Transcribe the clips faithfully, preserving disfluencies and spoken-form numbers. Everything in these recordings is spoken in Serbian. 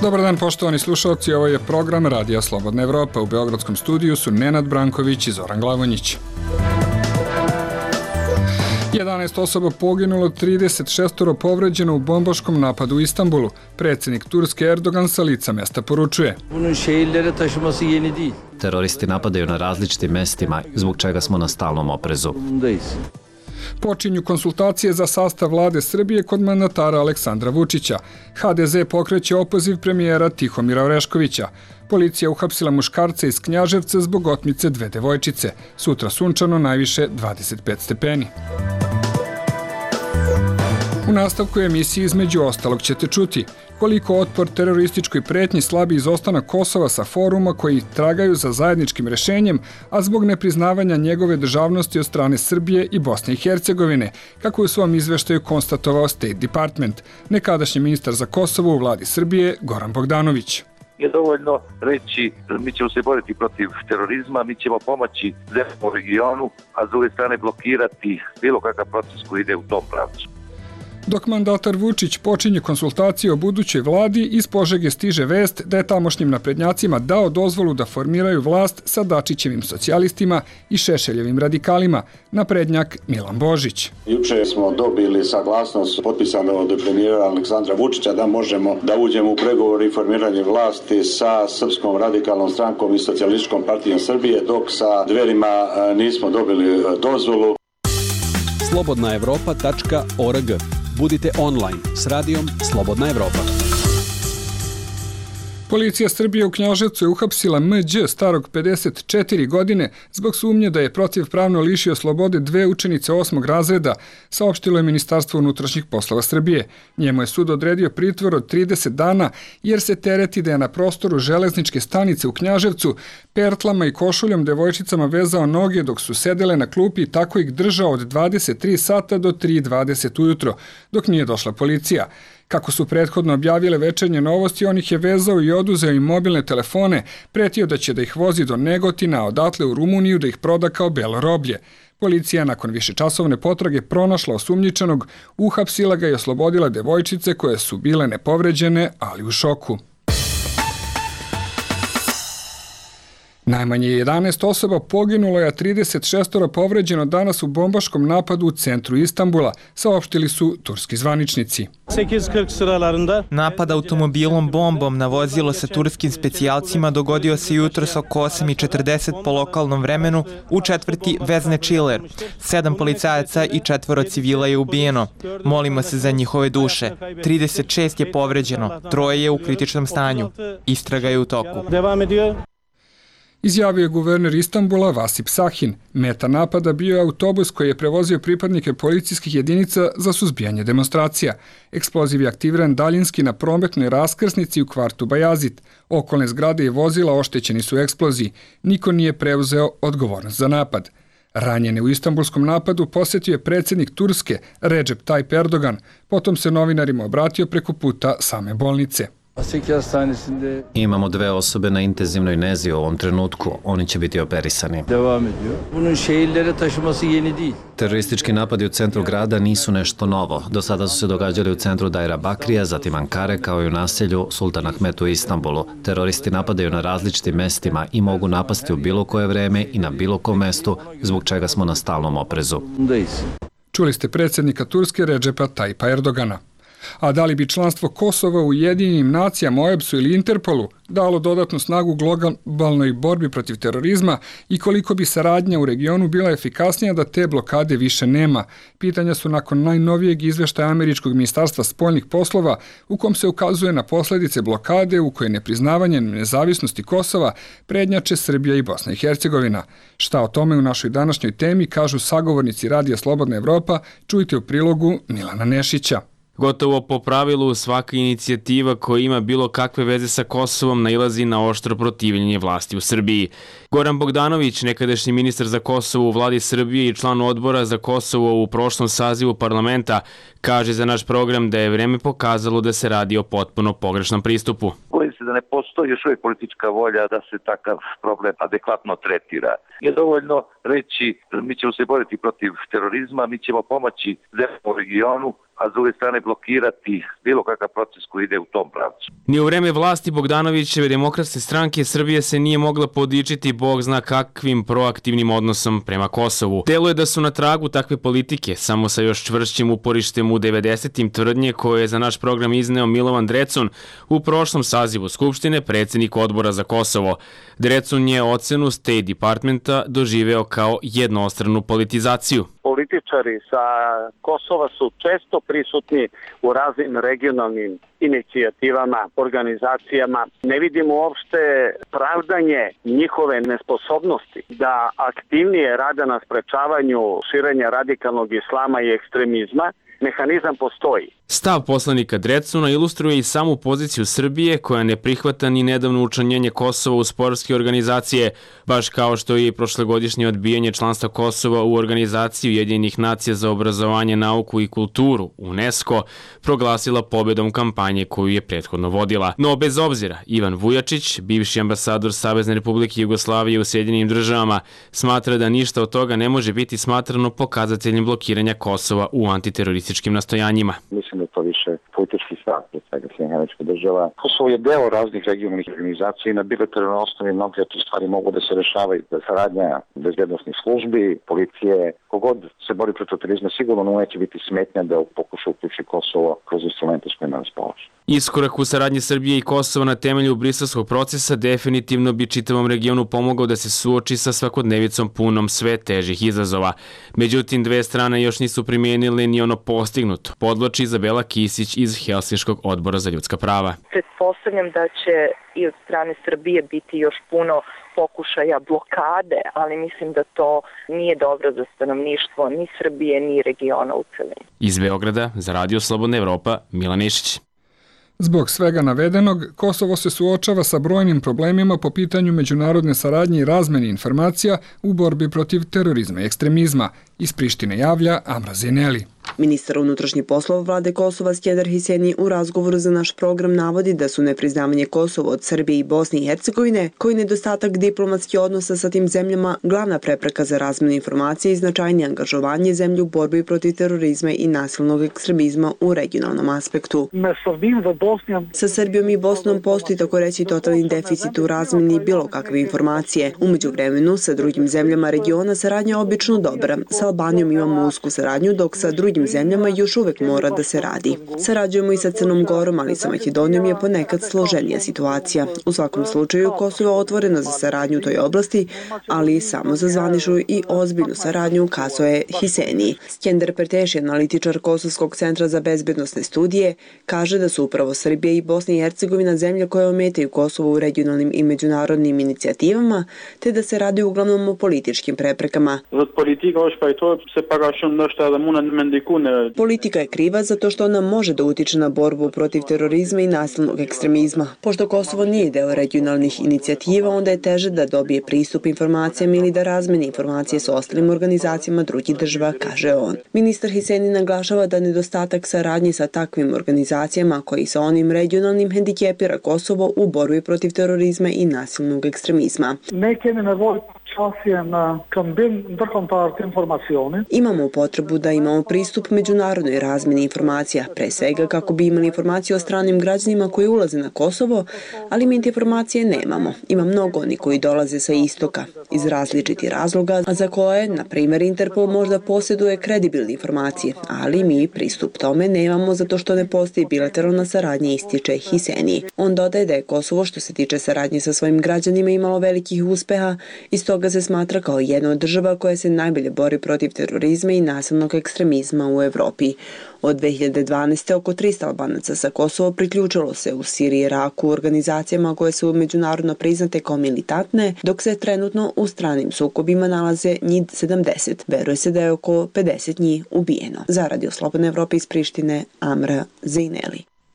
Dobar dan poštovani slušalci, ovo je program Radija Slobodna Evropa. U Beogradskom studiju su Nenad Branković i Zoran Glavonjić. jedanaest osoba poginulo, trideset šest povređeno u bombaškom napadu u Istanbulu. Predsjednik Turske Erdogan sa lica mesta poručuje: Bunun şehirlere taşıması yeni değil. Teroristi napadaju na različitim mestima, zbog čega smo na stalnom oprezu. Počinju konsultacije za sastav vlade Srbije kod mandatara Aleksandra Vučića. ha de ze pokreće opoziv premijera Tihomira Oreškovića. Policija uhapsila muškarca iz Knjaževca zbog otmice dve devojčice. Sutra sunčano, najviše dvadeset pet stepeni. U nastavku emisije između ostalog ćete čuti koliko otpor terorističkoj pretnji slabi izostanak Kosova sa foruma koji tragaju za zajedničkim rešenjem, a zbog nepriznavanja njegove državnosti od strane Srbije i Bosne i Hercegovine, kako je u svom izveštaju konstatovao State Department, nekadašnji ministar za Kosovo u vladi Srbije Goran Bogdanović. Je dovoljno reći mi ćemo se boriti protiv terorizma, mi ćemo pomoći zemljama u regionu, a s druge strane blokirati bilo kakav proces koji ide u tom pravcu. Dok mandatar Vučić počinje konsultacije o budućoj vladi, iz Požege stiže vest da je tamošnjim naprednjacima dao dozvolu da formiraju vlast sa Dačićevim socijalistima i Šešeljevim radikalima, naprednjak Milan Božić. Juče smo dobili saglasnost potpisano od premijera Aleksandra Vučića da možemo da uđemo u pregovor i formiranje vlasti sa Srpskom radikalnom strankom i Socijalističkom partijom Srbije, dok sa Dverima nismo dobili dozvolu. slobodna evropa tačka org. Budite online s radijom Slobodna Evropa. Policija Srbije u Knjaževcu je uhapsila em đe starog pedeset četiri godine zbog sumnje da je protivpravno lišio slobode dve učenice osmog razreda, saopštilo je Ministarstvo unutrašnjih poslova Srbije. Njemu je sud odredio pritvor od trideset dana jer se tereti da je na prostoru železničke stanice u Knjaževcu pertlama i košuljom devojčicama vezao noge dok su sedele na klupi i tako ih držao od dvadeset tri sata do tri dvadeset ujutro, dok nije došla policija. Kako su prethodno objavile Večernje novosti, on ih je vezao i oduzeo im mobilne telefone, pretio da će da ih vozi do Negotina, a odatle u Rumuniju da ih proda kao belo roblje. Policija nakon višečasovne potrage pronašla osumnjičenog, uhapsila ga i oslobodila devojčice koje su bile nepovređene, ali u šoku. Najmanje jedanaest osoba poginulo je, a trideset šest povređeno danas u bombaškom napadu u centru Istanbula, saopštili su turski zvaničnici. Napad automobilom bombom na vozilo sa turskim specijalcima dogodio se jutros oko osam i četrdeset po lokalnom vremenu u četvrti Vezne Čiler. Sedam policajaca i četvoro civila je ubijeno. Molimo se za njihove duše. trideset šest je povređeno, troje je u kritičnom stanju. Istraga je u toku. Izjavio je guverner Istanbula Vasip Sahin. Meta napada bio je autobus koji je prevozio pripadnike policijskih jedinica za suzbijanje demonstracija. Eksploziv je aktiviran daljinski na prometnoj raskrsnici u kvartu Bajazit. Okolne zgrade i vozila oštećeni su u eksploziji. Niko nije preuzeo odgovornost za napad. Ranjene u istanbulskom napadu posjetio je predsjednik Turske Recep Tayyip Erdogan. Potom se novinarima obratio preko puta same bolnice. Imamo dve osobe na intenzivnoj nezi u ovom trenutku. Oni će biti operisani. Bunun şehirlere taşıması yeni değil. Teroristički napadi u centru grada nisu nešto novo. Do sada su se događali u centru Dajra Bakrija, zatim Ankare, kao i u naselju Sultan Ahmet u Istanbulu. Teroristi napadaju na različitim mestima i mogu napasti u bilo koje vreme i na bilo kom mestu, zbog čega smo na stalnom oprezu. Čuli ste predsjednika Turske Recepa Tayyipa Erdogana. A da li bi članstvo Kosova u Ujedinjenim nacijama, O E B S-u ili Interpolu dalo dodatnu snagu globalnoj borbi protiv terorizma i koliko bi saradnja u regionu bila efikasnija da te blokade više nema? Pitanja su nakon najnovijeg izveštaja Američkog ministarstva spoljnih poslova u kom se ukazuje na posljedice blokade u kojoj nepriznavanje nezavisnosti Kosova prednjače Srbija i Bosna i Hercegovina. Šta o tome u našoj današnjoj temi kažu sagovornici Radija Slobodna Evropa, čujte u prilogu Milana Nešića. Gotovo po pravilu svaka inicijativa koja ima bilo kakve veze sa Kosovom nailazi na oštro protivljenje vlasti u Srbiji. Goran Bogdanović, nekadašnji ministar za Kosovo u vladi Srbije i član odbora za Kosovo u prošlom sazivu parlamenta, kaže za naš program da je vreme pokazalo da se radi o potpuno pogrešnom pristupu. Bojim se da ne postoji još uvijek politička volja da se takav problem adekvatno tretira. Je dovoljno reći mi ćemo se boriti protiv terorizma, mi ćemo pomoći zemljama u regionu, a s druge strane blokirati bilo kakav proces koji ide u tom pravcu. Ni u vreme vlasti Bogdanovićeve Demokratske stranke Srbije se nije mogla podičiti bog zna kakvim proaktivnim odnosom prema Kosovu. Deluje da su na tragu takve politike, samo sa još čvršćim uporištem u devedesetim tvrdnje koje je za naš program izneo Milovan Drecun u prošlom sazivu Skupštine, predsjednik odbora za Kosovo. Drecun je ocenu State Departmenta doživeo kao jednostranu politizaciju. Političari sa Kosova su često prisutni u raznim regionalnim inicijativama, organizacijama. Ne vidimo uopšte pravdanje njihove nesposobnosti da aktivnije rade na sprečavanju širenja radikalnog islama i ekstremizma. Mehanizam postoji. Stav poslanika Drecuna ilustruje i samu poziciju Srbije koja ne prihvata ni nedavno učlanjenje Kosova u sportske organizacije, baš kao što je i prošlogodišnje odbijanje članstva Kosova u organizaciji Ujedinjenih nacija za obrazovanje, nauku i kulturu, UNESCO, proglasila pobedom kampanje koju je prethodno vodila. No bez obzira, Ivan Vujačić, bivši ambasador Savezne Republike Jugoslavije u Sjedinjenim državama, smatra da ništa od toga ne može biti smatrano pokazateljem blokiranja Kosova u antiterorističkim nastojanjima. Mislim da to više politički stav, pre svega Sjedinjenih Američkih Država. Kosovo je deo raznih regionalnih organizacija i na bilateralnoj osnovi mnoge te stvari mogu da se rešavaju. Saradnja bezbednosnih službi, policije, kogod se bori protiv terorizma sigurno neće biti smetnja da pokuša uključi Kosovo kroz instrumente s kojima raspolaže. Iskorak u saradnji Srbije i Kosova na temelju briselskog procesa definitivno bi čitavom regionu pomogao da se suoči sa svakodnevicom punom sve težih izazova. Međutim, dve strane još nisu primijenile ni ono postignuto, podloči Izabela Kisić iz Helsinškog odbora za ljudska prava. Pretpostavljam da će i od strane Srbije biti još puno pokušaja blokade, ali mislim da to nije dobro za stanovništvo ni Srbije ni regiona u celini. Iz Beograda za Radio Slobodna Evropa, Milan Išić. Zbog svega navedenog, Kosovo se suočava sa brojnim problemima po pitanju međunarodne saradnje i razmene informacija u borbi protiv terorizma i ekstremizma. Iz Prištine javlja Amra Zeneli. Ministar unutrašnjih poslova vlade Kosova Skender Hiseni u razgovoru za naš program navodi da su nepriznavanje Kosova od Srbije i Bosne i Hercegovine, koji nedostatak diplomatskih odnosa sa tim zemljama, glavna prepreka za razmenu informacije i značajnije angažovanje zemlje u borbi protiv terorizma i nasilnog ekstremizma u regionalnom aspektu. Sa Srbijom i Bosnom postoji tako reći totalni deficit u razmeni bilo kakve informacije. Umeđu vremenu, sa drugim zemljama regiona saradnja je obično dobra. Sa Albanijom imamo usku saradnju, dok sa drugim zemljama još uvek mora da se radi. Sarađujemo i sa Crnom Gorom, ali sa Makedonijom je ponekad složenija situacija. U svakom slučaju, Kosovo je otvoreno za saradnju u toj oblasti, ali samo za zvaničnu i ozbiljnu saradnju, kazuje Hiseni. Skender Perteši, analitičar Kosovskog centra za bezbednosne studije, kaže da su upravo Srbija i Bosna i Hercegovina zemlje koje ometaju Kosovo u regionalnim i međunarodnim inicijativama, te da se radi uglavnom o političkim preprekama. Politika je kriva zato što ona može da utiče na borbu protiv terorizma i nasilnog ekstremizma. Pošto Kosovo nije deo regionalnih inicijativa, onda je teže da dobije pristup informacijama ili da razmeni informacije s ostalim organizacijama drugih država, kaže on. Ministar Hiseni naglašava da nedostatak saradnje sa takvim organizacijama koji sa onim regionalnim hendikepira Kosovo u borbi protiv terorizma i nasilnog ekstremizma. Imamo potrebu da imamo pristup međunarodnoj razmeni informacija, pre svega kako bi imali informacije o stranim građanima koji ulaze na Kosovo, ali mi informacije nemamo. Ima mnogo oni koji dolaze sa istoka, iz različitih razloga, a za koje, na primjer, Interpol možda posjeduje kredibilne informacije, ali mi pristup tome nemamo zato što ne postoji bilateralna saradnja, ističe Hiseni. On dodaje da je Kosovo, što se tiče saradnje sa svojim građanima, imalo velikih uspeha i stoga se smatra kao jedna od država koja se najbolje bori protiv terorizma i nasilnog ekstremizma u Evropi. Od dve hiljade dvanaeste. oko trista Albanaca sa Kosova priključilo se u Siriji i Iraku u organizacijama koje su međunarodno priznate kao militantne, dok se trenutno u stranim sukobima nalaze njih sedamdeset. Veruje se da je oko pedeset njih ubijeno. Za Radio Slobodna Evropa iz Prištine, Amra Zejneli.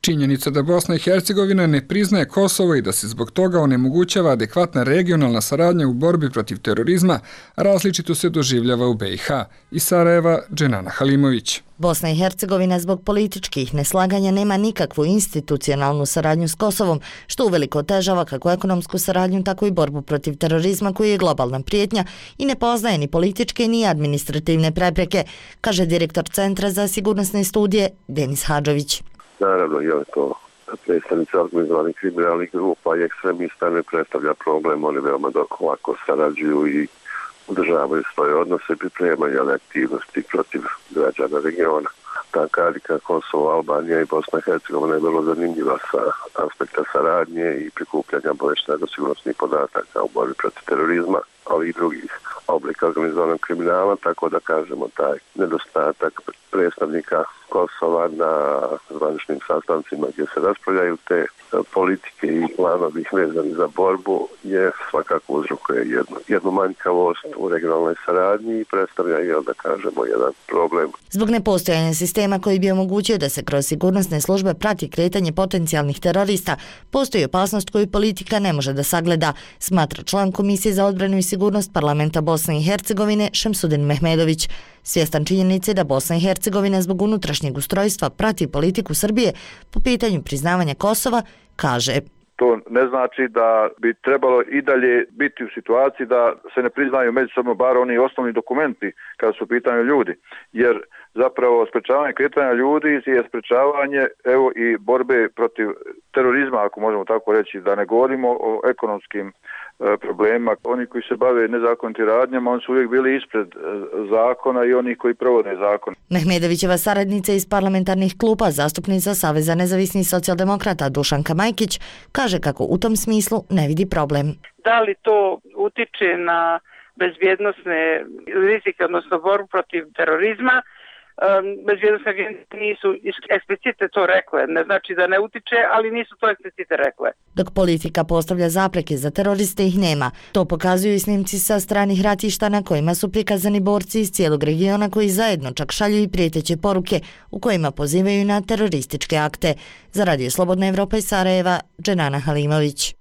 Činjenica da Bosna i Hercegovina ne priznaje Kosovo i da se zbog toga onemogućava adekvatna regionalna saradnja u borbi protiv terorizma različito se doživljava u be i ha. Iz Sarajeva, Dženana Halimović. Bosna i Hercegovina zbog političkih neslaganja nema nikakvu institucionalnu saradnju s Kosovom, što uveliko otežava kako ekonomsku saradnju, tako i borbu protiv terorizma koji je globalna prijetnja i ne poznaje ni političke ni administrativne prepreke, kaže direktor Centra za sigurnosne studije Denis Hadžović. Naravno, je li to predstavnici organizovanih kriminalnih grupa i ekstremista ne predstavlja problem, oni veoma lako sarađuju i održavaju svoje odnose, pripremaju aktivnosti protiv građana regiona. Ta karika Kosovo, Albanija i Bosna i Hercegovina je vrlo zanimljiva sa aspekta saradnje i prikupljanja obavještajno sigurnosnih podataka u borbi protiv terorizma, ali i drugih oblika organizovanog kriminala, tako da kažemo taj nedostatak predstavnika Kosova na zvaničnim sastancima gdje se raspravljaju te politike i planovi vezani za borbu je svakako uzrokuje jednu, jednu manjkavost u regionalnoj saradnji i predstavlja, jel da kažemo, jedan problem. Zbog nepostojanja sistema koji bi omogućio da se kroz sigurnosne službe prati kretanje potencijalnih terorista, postoji opasnost koju politika ne može da sagleda, smatra član Komisije za odbranu i sigurnost Parlamenta Bosne i Hercegovine Šemsudin Mehmedović. Svjestan činjenice da Bosna i Hercegovina zbog unutrašnjeg ustrojstva prati politiku Srbije po pitanju priznavanja Kosova, kaže: To ne znači da bi trebalo i dalje biti u situaciji da se ne priznaju međusobno bar oni osnovni dokumenti kada su u pitanju ljudi, jer zapravo sprečavanje kretanja ljudi je sprečavanje evo i borbe protiv terorizma, ako možemo tako reći, da ne govorimo o ekonomskim e, problemima. Oni koji se bave nezakonitim radnjama, oni su uvijek bili ispred e, zakona i oni koji provode zakon. Mehmedovićeva saradnica iz parlamentarnih klupa, zastupnica Saveza nezavisnih socijaldemokrata Dušanka Majkić, kaže kako u tom smislu ne vidi problem. Da li to utiče na bezbjednosne rizike, odnosno borbu protiv terorizma? Bezbjednostne agencije nisu eksplicite to rekle, ne znači da ne utiče, ali nisu to eksplicite rekle. Dok politika postavlja zapreke za teroriste, ih nema. To pokazuju i snimci sa stranih ratišta na kojima su prikazani borci iz cijelog regiona koji zajedno čak šalju i prijeteće poruke u kojima pozivaju na terorističke akte. Za Radio Slobodna Evropa iz Sarajeva, Dženana Halimović.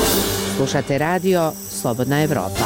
Slušate radio Slobodna Evropa.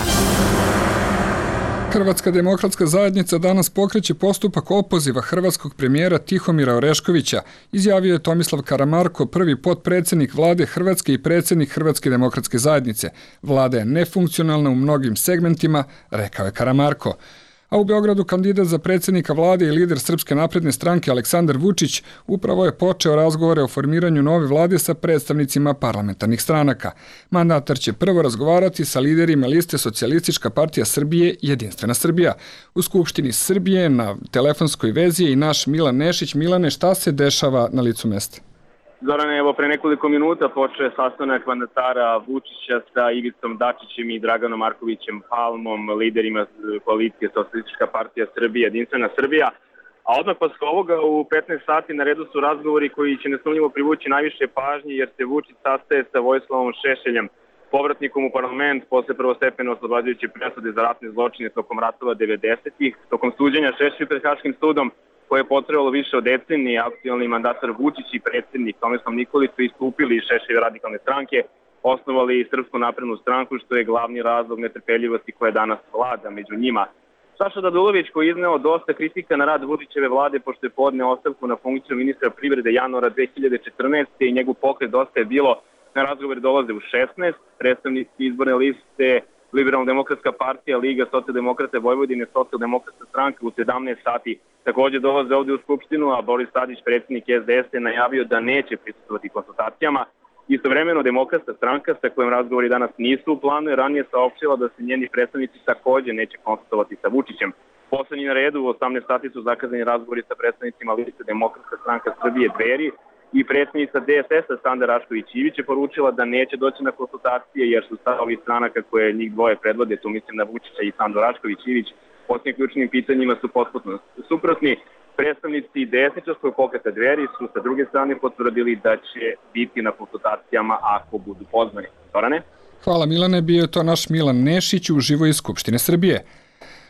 Hrvatska demokratska zajednica danas pokreće postupak opoziva hrvatskog premijera Tihomira Oreškovića, izjavio je Tomislav Karamarko, prvi potpredsjednik vlade Hrvatske i predsjednik Hrvatske demokratske zajednice. Vlada je nefunkcionalna u mnogim segmentima, rekao je Karamarko. A u Beogradu kandidat za predsjednika vlade i lider Srpske napredne stranke Aleksandar Vučić upravo je počeo razgovore o formiranju nove vlade sa predstavnicima parlamentarnih stranaka. Mandatar će prvo razgovarati sa liderima liste Socijalistička partija Srbije i Jedinstvena Srbija. U Skupštini Srbije na telefonskoj vezi je i naš Milan Nešić. Milane, šta se dešava na licu mesta? Zorane, evo pre nekoliko minuta počeo je sastanak mandatara Vučića sa Ivicom Dačićem i Draganom Markovićem Palmom, liderima koalicije Socijalistička partija Srbije, Jedinstvena Srbija. A odmah posle ovoga u petnaest sati na redu su razgovori koji će nesumnjivo privući najviše pažnje, jer se Vučić sastaje sa Vojislavom Šešeljem, povratnikom u parlament posle prvostepene oslobađajuće presude za ratne zločine tokom ratova devedesetih. Tokom suđenja Šešelju pred Haškim sudom, koje je potrebalo više od decenije, aktualni mandatar Vučić i predsjednik Tomislav Nikolić su istupili iz Šešeljeve radikalne stranke, osnovali Srpsku naprednu stranku, što je glavni razlog netrpeljivosti koja danas vlada među njima. Saša Radulović, koji je izneo dosta kritika na rad Vučićeve vlade pošto je podneo ostavku na funkciju ministra privrede januara dve hiljade četrnaeste. i njegov pokret Dosta je bilo na razgovor dolaze u šesnaest. Predstavnici izborne liste Liberalno-demokratska partija, Liga socijaldemokrata Vojvodine, socijaldemokratska stranka u sedamnaest sati također dolaze ovdje u Skupštinu, a Boris Tadić, predsjednik es de es, je najavio da neće prisustvovati konsultacijama. Istovremeno demokratska stranka, sa kojom razgovori danas nisu u planu, je ranije saopštila da se njeni predstavnici također neće konsultovati sa Vučićem. Poslednji na redu u osamnaest sati su zakazani razgovori sa predstavnicima liste Demokratska stranka Srbije Dveri i predsjednica de es es-a Sanda Rašković-Ivić je poručila da neće doći na konsultacije jer su stavovi stranaka koje njih dvoje predvode, tu mislim na Vučića i Sandu Rašković-Ivić, po svim ključnim pitanjima su potpuno suprotni. Predstavnici desničarskog pokreta Dveri su sa druge strane potvrdili da će biti na konsultacijama ako budu pozvani. Zorane? Hvala Milane, bio je to naš Milan Nešić uživo iz Skupštine Srbije.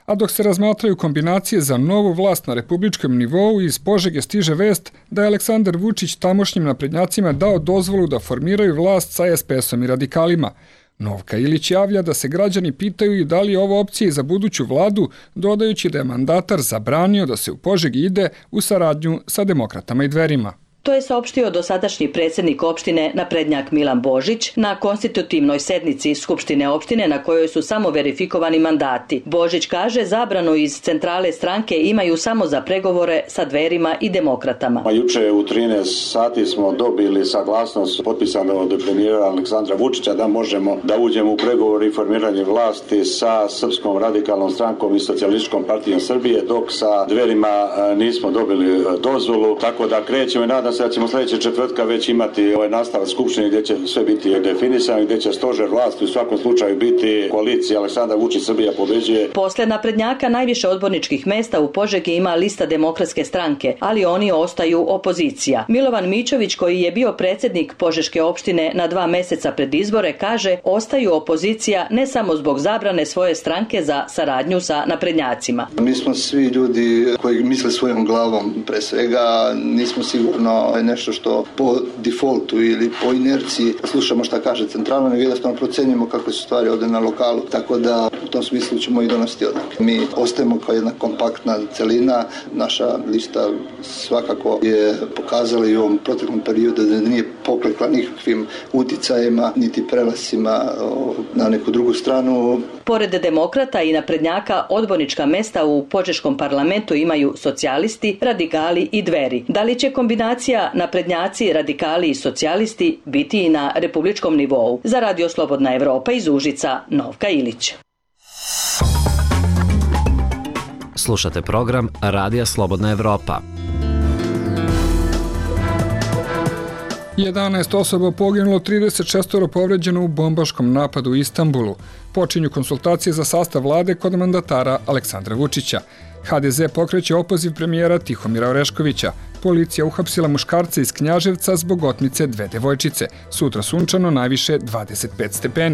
A dok se razmatraju kombinacije za novu vlast na republičkom nivou, iz Požege stiže vest da je Aleksandar Vučić tamošnjim naprednjacima dao dozvolu da formiraju vlast sa es pe esom i radikalima. Novka Ilić javlja da se građani pitaju i da li je ovo opcija za buduću vladu, dodajući da je mandatar zabranio da se u Požegi ide u saradnju sa demokratama i Dverima. To je saopštio dosadašnji predsjednik opštine naprednjak Milan Božić na konstitutivnoj sednici Skupštine opštine na kojoj su samo verifikovani mandati. Božić kaže zabranu iz centrale stranke imaju samo za pregovore sa Dverima i demokratama. Pa juče u trinaest sati smo dobili saglasnost potpisano od premijera Aleksandra Vučića da možemo da uđemo u pregovor i formiranje vlasti sa Srpskom radikalnom strankom i Socijalističkom partijom Srbije, dok sa Dverima nismo dobili dozvolu, tako da krećemo i nadam se da ćemo sljedeće četvrtka već imati ovaj nastavak skupštine gdje će sve biti definisano, gdje će stožer vlasti u svakom slučaju biti koalicija Aleksandar Vučić Srbija pobeđuje. Posle naprednjaka najviše odborničkih mesta u Požegi ima lista Demokratske stranke, ali oni ostaju opozicija. Milovan Mićović, koji je bio predsjednik Požeške opštine na dva meseca pred izbore, kaže ostaju opozicija ne samo zbog zabrane svoje stranke za saradnju sa naprednjacima. Mi smo svi ljudi koji misle svojom glavom, pre svega nismo sigurno nešto što po defaultu ili po inerciji slušamo šta kaže centralno, nego jednostavno procenjujemo kako su stvari ovdje na lokalu, tako da u tom smislu ćemo i donositi odluke. Mi ostajemo kao jedna kompaktna celina, naša lista svakako je pokazala i u ovom proteklom periodu da nije poklekla nikakvim uticajima niti prelasima na neku drugu stranu. Pored demokrata i naprednjaka, odbornička mesta u Požeškom parlamentu imaju socijalisti, radikali i Dveri. Da li će kombinacija naprednjaci, radikali i socijalisti biti i na republičkom nivou? Za Radio Slobodna Evropa iz Užica, Novka Ilić. Slušate program Radija Slobodna Evropa. jedanaest osoba poginulo, trideset šest povređeno u bombaškom napadu u Istanbulu. Počinju konsultacije za sastav vlade kod mandatara Aleksandra Vučića. ha de ze pokreće opoziv premijera Tihomira Oreškovića. Policija uhapsila muškarca iz Knjaževca zbog otmice dve devojčice. Sutra sunčano, najviše dvadeset pet stepeni.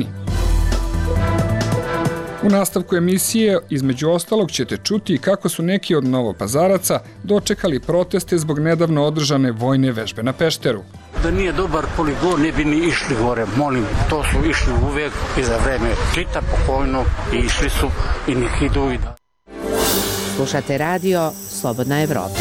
U nastavku emisije, između ostalog, ćete čuti kako su neki od Novopazaraca dočekali proteste zbog nedavno održane vojne vežbe na Pešteru. Da nije dobar poligon, ne bi ni išli gore, molim, to su išli uvek i za vreme Tita pokojno i išli su i nek idu i da. Slušate radio Slobodna Evropa.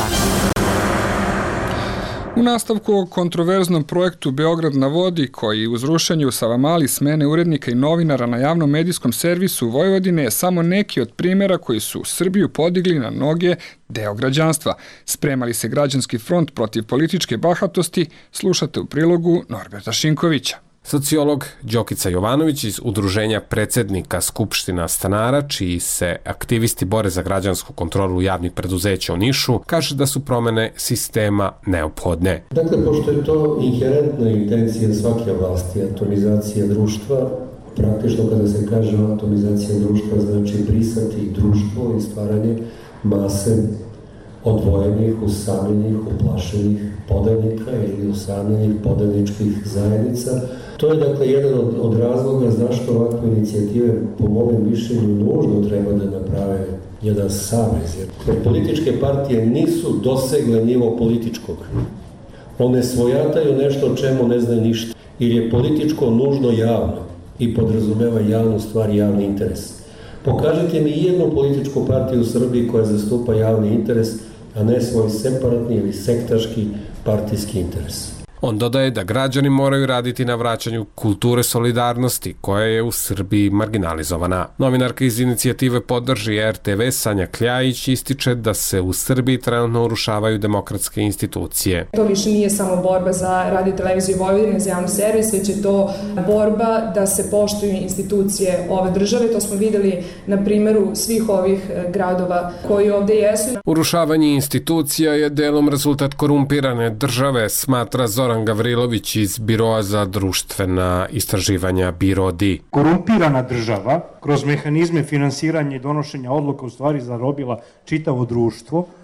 U nastavku o kontroverznom projektu Beograd na vodi, koji uz rušenje u Savamali smene urednika i novinara na javnom medijskom servisu Vojvodine je samo neki od primjera koji su Srbiju podigli na noge deo građanstva. Spremali se građanski front protiv političke bahatosti, slušate u prilogu Norberta Šinkovića. Sociolog Đokica Jovanović iz Udruženja predsjednika Skupština stanara, čiji se aktivisti bore za građansku kontrolu javnih preduzeća u Nišu, kaže da su promene sistema neophodne. Dakle, pošto je to inherentna intencija svake vlasti, atomizacija društva, praktično kada se kaže atomizacija društva znači brisati društvo i stvaranje mase odvojenih, usamljenih, uplašenih podanika ili usamljenih podaničkih zajednica. To je dakle jedan od, od razloga zašto ovakve inicijative po mom mišljenju nužno treba da naprave jedan savez. Jer političke partije nisu dosegle nivo političkog. One svojataju nešto o čemu ne znaju ništa. Jer je političko nužno javno i podrazumeva javnu stvar i javni interes. Pokažite mi jednu političku partiju u Srbiji koja zastupa javni interes, a ne svoj separatni ili sektaški partijski interes. On dodaje da građani moraju raditi na vraćanju kulture solidarnosti, koja je u Srbiji marginalizovana. Novinarka iz inicijative Podrži er te ve Sanja Kljajić ističe da se u Srbiji trenutno urušavaju demokratske institucije. To više nije samo borba za Radio televiziju Vojvodine, za javni servis, već je to borba da se poštuju institucije ove države. To smo videli na primjeru svih ovih gradova koji ovde jesu. Urušavanje institucija je delom rezultat korumpirane države, smatra Zoran Gavrilović iz Biroa za društvena istraživanja BIRODI. Korumpirana država kroz mehanizme finansiranja i donošenja odluka u stvari zarobila čitavo društvo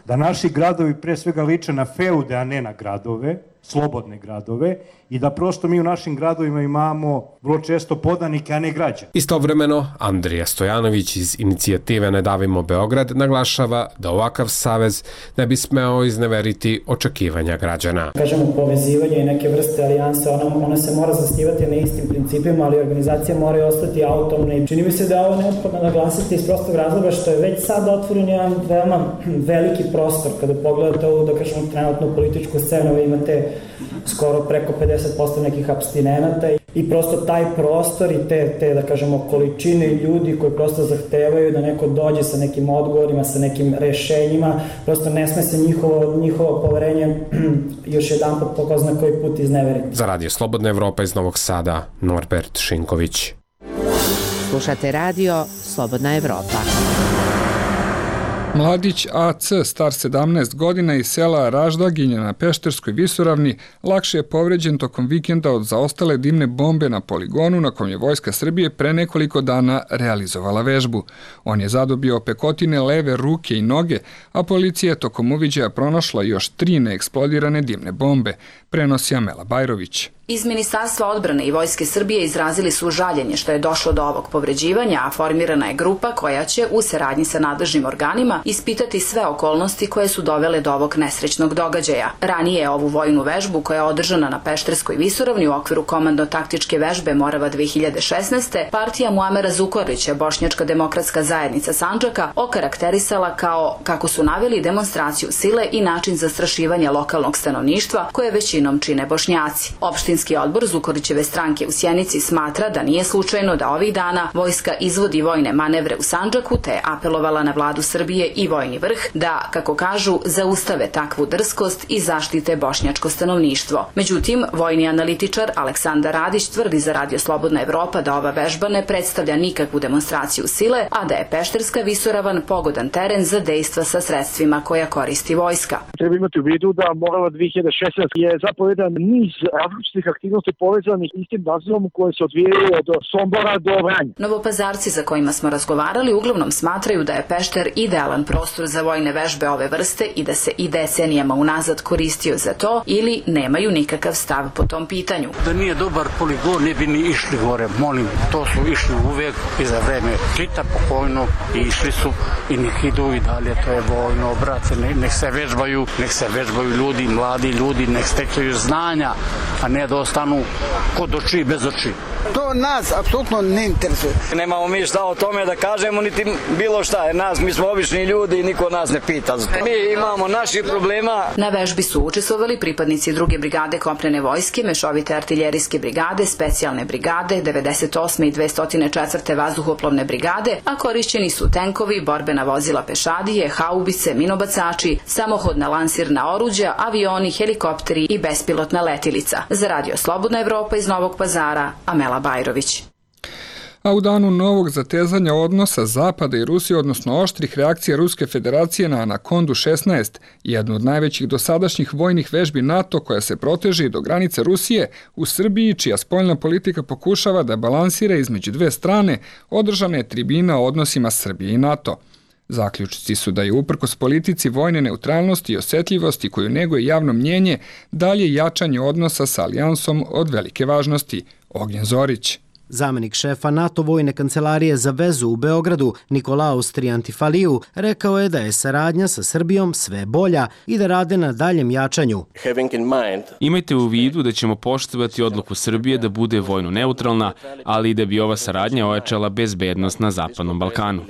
da naši gradovi pre svega liče na feude, a ne na gradove, slobodne gradove, i da prosto mi u našim gradovima imamo vrlo često podanike, a ne građane. Istovremeno, Andrija Stojanović iz inicijative Ne davimo Beograd naglašava da ovakav savez ne bi smeo izneveriti očekivanja građana. Kažemo, povezivanje i neke vrste alijanse, ona, ona se mora zasnivati na istim principima, ali organizacije moraju ostati autonomne. Čini mi se da je ovo neophodno naglasiti iz prostog razloga što je već sad otvoren jedan veoma veliki prostor. Kada pogledate ovu, da kažemo, trenutnu političku scenu, vi imate skoro preko pedeset posto nekih apstinenata i prosto taj prostor i te, te, da kažemo, količine ljudi koji prosto zahtevaju da neko dođe sa nekim odgovorima, sa nekim rešenjima, prosto ne sme se njihovo, njihovo poverenje još jedan put po ko zna koji put izneveriti. Za Radio Slobodna Evropa iz Novog Sada, Norbert Šinković. Slušate radio Slobodna Evropa. Mladić A C, star sedamnaest godina iz sela Raždaginje na Pešterskoj visoravni, lakše je povređen tokom vikenda od zaostale dimne bombe na poligonu na kom je Vojska Srbije pre nekoliko dana realizovala vežbu. On je zadobio opekotine leve ruke i noge, a policija je tokom uviđaja pronašla još tri neeksplodirane dimne bombe, prenosi Amela Bajrović. Iz Ministarstva odbrane i Vojske Srbije izrazili su žaljenje što je došlo do ovog povređivanja, a formirana je grupa koja će u saradnji sa nadležnim organima ispitati sve okolnosti koje su dovele do ovog nesrećnog događaja. Ranije ovu vojnu vežbu koja je održana na Pešterskoj visoravni u okviru komandno-taktičke vežbe Morava dve hiljade šesnaeste. partija Muamera Zukorlića, Bošnjačka demokratska zajednica Sandžaka, okarakterisala kao, kako su naveli, demonstraciju sile i način zastrašivanja lokalnog stanovništva koje većinom čine Bošnjaci. Opštinski odbor Zukorlićeve stranke u Sjenici smatra da nije slučajno da ovih dana vojska izvodi vojne manevre u Sandžaku, te je apelovala na vladu Srbije i vojni vrh da, kako kažu, zaustave takvu drskost i zaštite bošnjačko stanovništvo. Međutim, vojni analitičar Aleksandar Radić tvrdi za Radio Slobodna Evropa da ova vežba ne predstavlja nikakvu demonstraciju sile, a da je Pešterska visoravan pogodan teren za dejstva sa sredstvima koja koristi vojska. Treba imati u vidu da Morava dve hiljade šesnaeste je zapovedan niz različitih aktivnosti povezanih istim nazivom koje se odvijaju od Sombora do Vranja. Novopazarci za kojima smo razgovarali uglavnom smatraju da je Pešter idealan prostor za vojne vežbe ove vrste i da se i decenijama unazad koristio za to ili nemaju nikakav stav po tom pitanju. Da nije dobar poligon ne bi ni išli gore, molim, to su išli uvek i za vreme Tita pokojno i išli su i nek idu i dalje, to je vojno, brace, ne, nek se vežbaju, nek se vežbaju ljudi, mladi ljudi, nek stekaju znanja, a ne da ostanu kod oči bez oči. To nas apsolutno ne interesuje. Nemamo mi šta o tome da kažemo, niti bilo šta, jer nas, mi smo obični ljudi i niko nas ne pita. Mi imamo naših problema. Na vežbi su učestvovali pripadnici druge brigade kopnene vojske, mešovite artiljerijske brigade, specijalne brigade, devedeset osme i dvesta četvrte vazduhoplovne brigade, a korišćeni su tenkovi, borbena vozila pešadije, haubice, minobacači, samohodna lansirna oruđa, avioni, helikopteri i bespilotna letilica. Za Radio Slobodna Evropa iz Novog Pazara, Amela Bajrović. A u danu novog zatezanja odnosa Zapada i Rusije, odnosno oštrih reakcija Ruske federacije na Anakondu šesnaest, jednu od najvećih dosadašnjih vojnih vežbi NATO koja se proteže do granice Rusije, u Srbiji, čija spoljna politika pokušava da balansira između dve strane, održana je tribina o odnosima Srbije i NATO. Zaključci su da je uprkos politici vojne neutralnosti i osetljivosti koju neguje javno mnjenje, dalje jačanje odnosa sa alijansom od velike važnosti. Ognjen Zorić. Zamenik šefa NATO vojne kancelarije za vezu u Beogradu, Nikolaus Triantifaliju, rekao je da je saradnja sa Srbijom sve bolja i da rade na daljem jačanju. Imajte u vidu da ćemo poštovati odluku Srbije da bude vojno neutralna, ali i da bi ova saradnja ojačala bezbednost na Zapadnom Balkanu.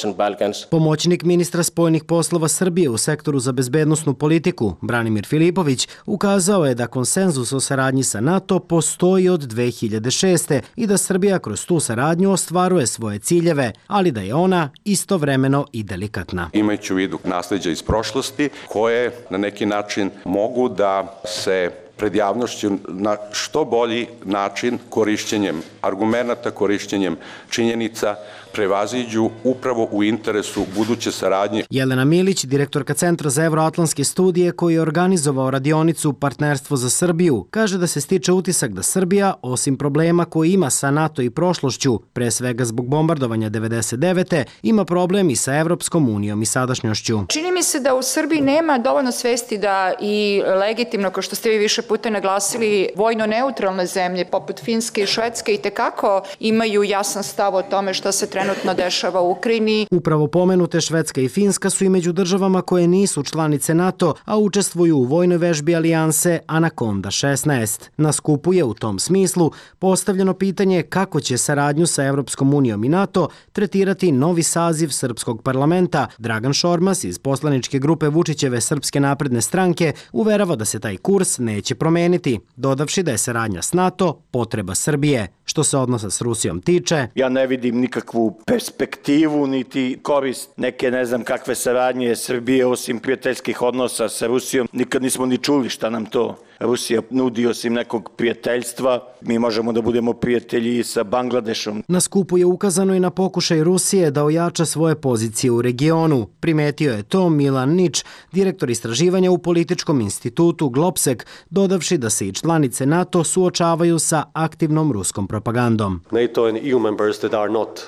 Pomoćnik ministra spoljnih poslova Srbije u sektoru za bezbednosnu politiku, Branimir Filipović, ukazao je da konsenzus o saradnji sa NATO postoji od dve hiljade šeste. i da Srbija kroz tu saradnju ostvaruje svoje ciljeve, ali da je ona istovremeno i delikatna. Imajući u vidu nasljeđa iz prošlosti koje na neki način mogu da se pred javnošću na što bolji način korišćenjem argumenata, korišćenjem činjenica prevaziđu upravo u interesu buduće saradnje. Jelena Milić, direktorka Centra za evroatlantske studije koji je organizovao radionicu Partnerstvo za Srbiju, kaže da se stiče utisak da Srbija, osim problema koji ima sa NATO i prošlošću, pre svega zbog bombardovanja devedeset devete, ima problem i sa Evropskom unijom i sadašnjošću. Čini mi se da u Srbiji nema dovoljno svesti da i legitimno, kao što ste vi više puta naglasili, vojno neutralne zemlje poput Finske i Švedske i tekako imaju jasan stav o tome što se trenutno dešava u Ukrajini. Upravo pomenute Švedska i Finska su i među državama koje nisu članice NATO, a učestvuju u vojnoj vežbi alijanse Anaconda šesnaest. Na skupu je u tom smislu postavljeno pitanje kako će saradnju sa Evropskom unijom i NATO tretirati novi saziv srpskog parlamenta. Dragan Šormas iz poslaničke grupe Vučićeve Srpske napredne stranke uverava da se taj kurs neće promeniti, dodavši da je saradnja s NATO potreba Srbije. Što se odnosa s Rusijom tiče, ja ne vidim nikakvu perspektivu niti korist neke ne znam kakve saradnje Srbije osim prijateljskih odnosa sa Rusijom. Nikad nismo ni čuli šta nam to Rusija nudi osim nekog prijateljstva. Mi možemo da budemo prijatelji i sa Bangladešom. Na skupu je ukazano i na pokušaj Rusije da ojača svoje pozicije u regionu. Primetio je to Milan Nič, direktor istraživanja u političkom institutu Globsek, dodavši da se i članice NATO suočavaju sa aktivnom ruskom propagandom. NATO and E U members that are not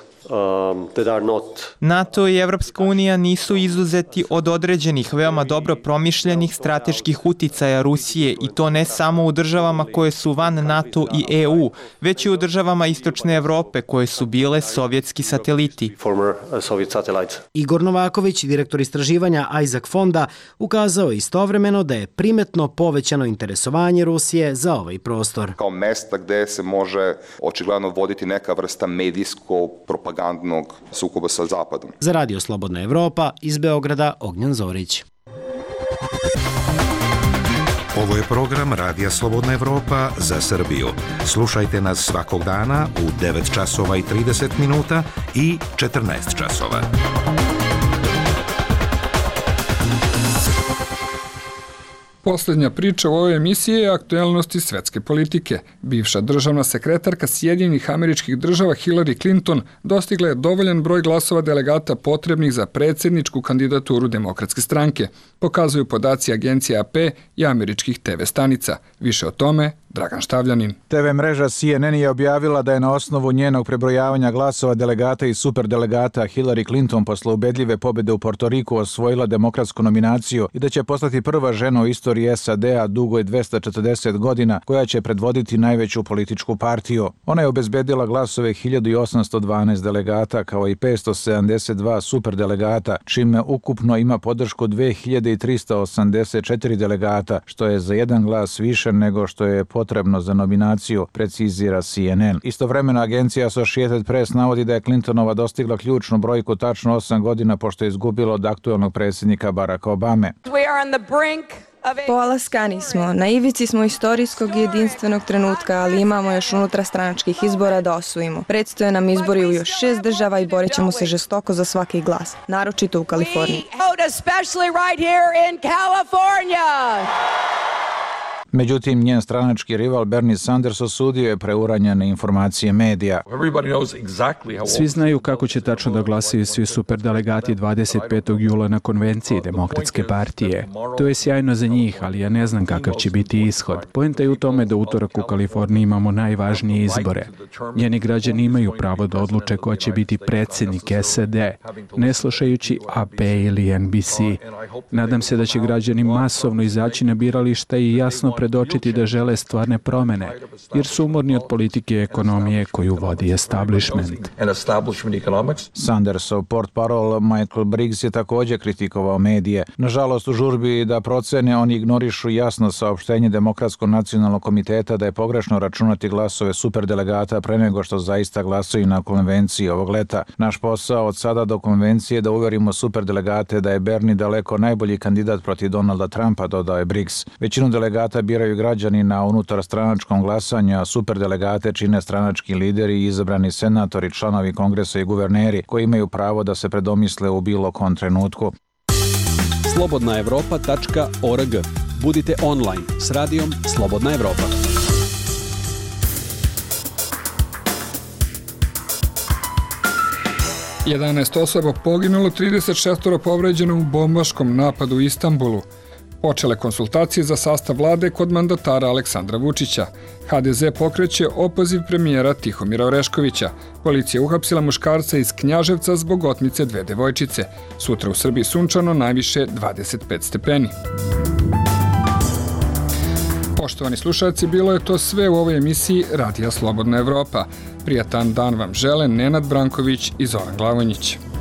NATO i Evropska unija nisu izuzeti od određenih veoma dobro promišljenih strateških uticaja Rusije i to ne samo u državama koje su van NATO i E U, već i u državama Istočne Evrope koje su bile sovjetski sateliti. Igor Novaković, direktor istraživanja Isaac Fonda, ukazao je istovremeno da je primetno povećano interesovanje Rusije za ovaj prostor. Kao mesta gde se može očigledno voditi neka vrsta medijsko propagandnog sukoba sa Zapadom. Za Radio Slobodna Evropa, iz Beograda, Ognjan Zorić. Ovo je program Radija Slobodna Evropa za Srbiju. Slušajte nas svakog dana u devet časova i trideset minuta i četrnaest časova. Poslednja priča u ovoj emisiji je aktuelnosti svetske politike. Bivša državna sekretarka Sjedinjenih Američkih Država Hillary Clinton dostigla je dovoljan broj glasova delegata potrebnih za predsjedničku kandidaturu Demokratske stranke, pokazuju podaci agencije A P i američkih te ve stanica. Više o tome Dragan Štavljanin. te ve mreža C N N je objavila da je na osnovu njenog prebrojavanja glasova delegata i superdelegata Hillary Clinton posle ubedljive pobjede u Portoriku osvojila demokratsku nominaciju i da će postati prva žena u istoriji S A D-a dugoj dvesta četrdeset godina koja će predvoditi najveću političku partiju. Ona je obezbedila glasove hiljadu osamsto dvanaest delegata kao i petsto sedamdeset dva superdelegata, čime ukupno ima podršku dve hiljade trista osamdeset četiri delegata, što je za jedan glas više nego što je potrebno za nominaciju, precizira C N N. Istovremeno agencija Associated Press navodi da je Clintonova dostigla ključnu brojku tačno osam godina pošto je izgubila od aktuelnog predsjednika Baracka Obame. Polaskani smo, na ivici smo istorijskog i jedinstvenog trenutka, ali imamo još unutrastranačkih izbora da osvojimo. Predstoje nam izbori u još šest država i borit ćemo se žestoko za svaki glas, naročito u Kaliforniji. Međutim, njen stranački rival Bernie Sanders osudio je preuranjene informacije medija. Svi znaju kako će tačno da glasaju svi superdelegati dvadeset petog jula na konvenciji Demokratske partije. To je sjajno za njih, ali ja ne znam kakav će biti ishod. Poenta je u tome da utorak u Kaliforniji imamo najvažnije izbore. Njeni građani imaju pravo da odluče ko će biti predsjednik S A D, ne slušajući A P ili N B C. Nadam se da će građani masovno izaći na birališta i jasno predočiti da žele stvarne promene, jer su umorni od politike i ekonomije koju vodi establishment. Sandersov portparol Michael Briggs je također kritikovao medije. Nažalost, u žurbi da procene, oni ignorišu jasno saopštenje Demokratskog nacionalnog komiteta da je pogrešno računati glasove superdelegata pre nego što zaista glasaju na konvenciji ovog leta. Naš posao od sada do konvencije je da uverimo superdelegate da je Bernie daleko najbolji kandidat protiv Donalda Trumpa, dodao je Briggs. Većinu delegata biraju građani na unutarstranačkom glasanju, a superdelegate čine stranački lideri i izabrani senatori, članovi kongresa i guverneri koji imaju pravo da se predomisle u bilo kom trenutku. slobodna evropa tačka org. Budite online s radijom Slobodna Evropa. jedanaest osoba poginulo, trideset šest povređeno u bombaškom napadu u Istanbulu. Počele konsultacije za sastav vlade kod mandatara Aleksandra Vučića. ha de ze pokreće opoziv premijera Tihomira Oreškovića. Policija uhapsila muškarca iz Knjaževca zbog otmice dve devojčice. Sutra u Srbiji sunčano, najviše dvadeset pet stepeni. Poštovani slušalci, bilo je to sve u ovoj emisiji Radija Slobodna Evropa. Prijatan dan vam žele Nenad Branković i Zoran Glavonjić.